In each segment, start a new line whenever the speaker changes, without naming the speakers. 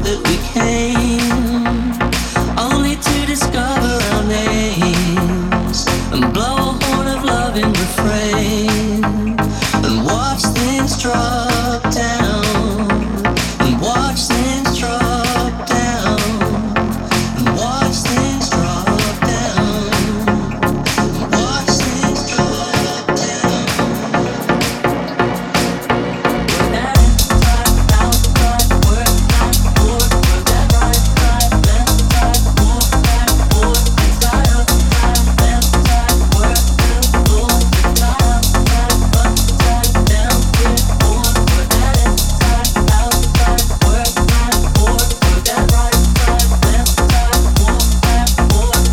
that we came, only to discover our names and blow a horn of love in refrain and watch things drop down and watch things drop down and watch things drop down and watch things drop down. That inside, outside, work, back, forth, work that right side, left side, walk back, forth, inside, outside, left side, work, good, forth, inside, outside, upside, down, quit, forth, work that inside, outside, work back, forth, work that right side, left side, walk back, forth.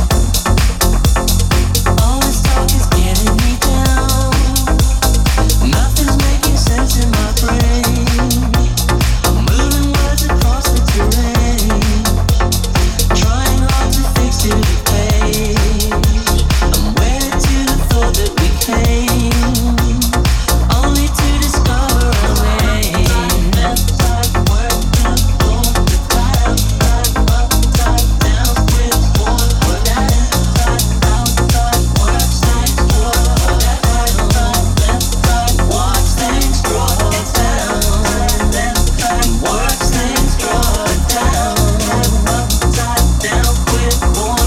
All this talk is getting me down. Nothing's making sense in my brain. I'm moving words across the terrain, trying hard to fix to the page. I'm wedded to the thought that we came, only to discover our name. Left side, work, good, forth, inside, outside, upside, down, quit, forth, work that inside, outside, work things, forth, work that right side, left side, watch things drop down, left side, work things drop down, upside, down, quit, forth.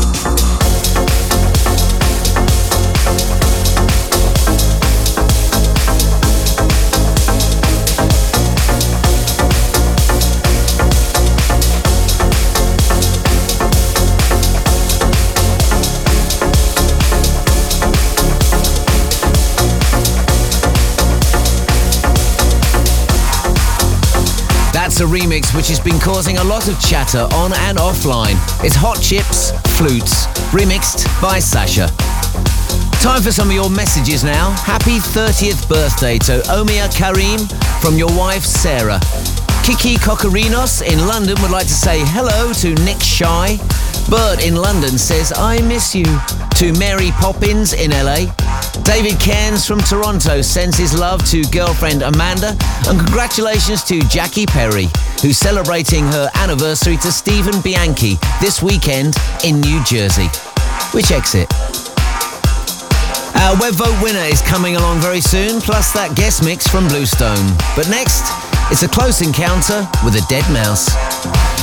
That's a remix which has been causing a lot of chatter on and offline. It's Hot Chips, Flutes, remixed by Sasha. Time for some of your messages now. Happy 30th birthday to Omia Karim from your wife Sarah. Kiki Kokorinos in London would like to say hello to Nick Shy. Bert in London says, I miss you. To Mary Poppins in LA. David Cairns from Toronto sends his love to girlfriend Amanda, and congratulations to Jackie Perry, who's celebrating her anniversary to Stephen Bianchi this weekend in New Jersey. Which exit? Our web vote winner is coming along very soon, plus that guest mix from Bluestone. But next, it's a close encounter with a dead mouse.